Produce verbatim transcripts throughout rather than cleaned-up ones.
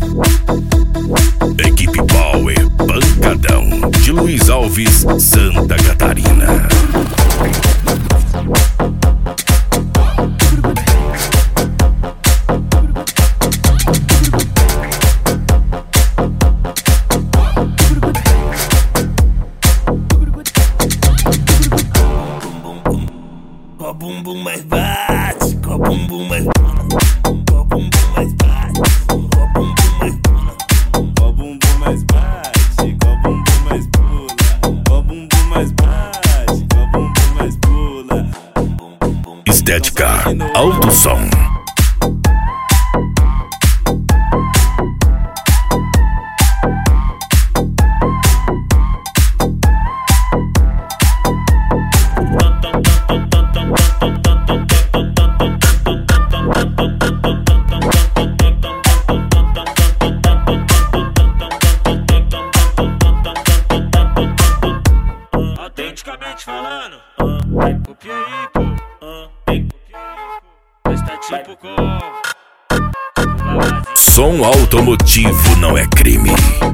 Equipe Power Pancadão de Luiz Alves, Santa Catarina. Com a bumbum mais bate, com a bumbum mais pula, com a bumbum mais bate, com a bumbum mais pula, com a bumbum mais bate, com a bumbum mais pula, com a bumbum mais bate, com a bumbum mais pula. Estética Alto Som. Autenticamente falando, vai pro Pieripo, vem pro Pieripo, está tipo com Som automotivo não é crime.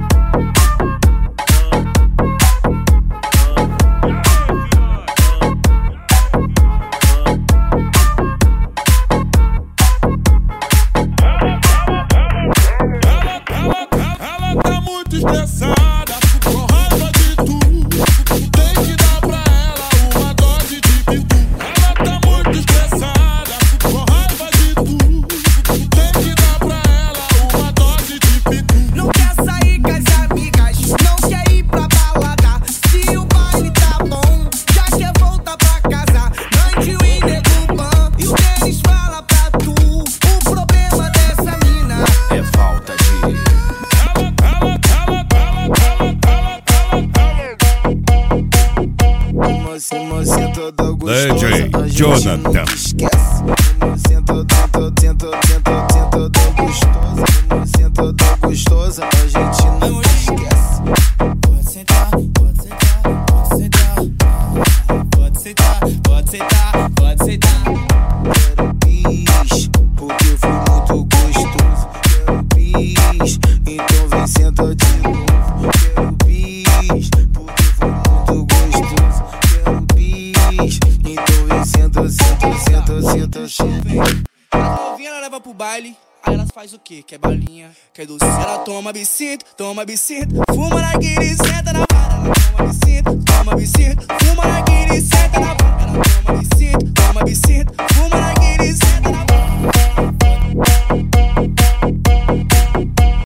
Ela tá muito estressada, com raiva de tudo. Tem que dar pra ela uma dose de pitu. Ela tá muito estressada, com raiva de tudo. Tem que dar pra ela uma dose de pitu. Não quer sair com as amigas, não quer ir pra balada. Se o baile tá bom, já quer voltar pra casa. Noite o nego ban e o Denis fala pra tu. O problema dessa mina é falta de D J Jonathan. Gostosa, a gente não esquece. Pode sentar, pode sentar, pode sentar. Pode sentar, pode sentar, pode sentar. Quero bis, porque foi muito gostoso. Quero bis, então vem sentar de novo. Quero bis, porque foi muito gostoso. Quero bis, então vem senta, senta, senta, senta, senta. A novinha ela leva pro baile. Aí elas faz o quê? Quer balinha, quer doce, ela toma absinto, toma absinto. Fuma na guiri, senta na vara, ela toma absinto, toma absinto. Fuma na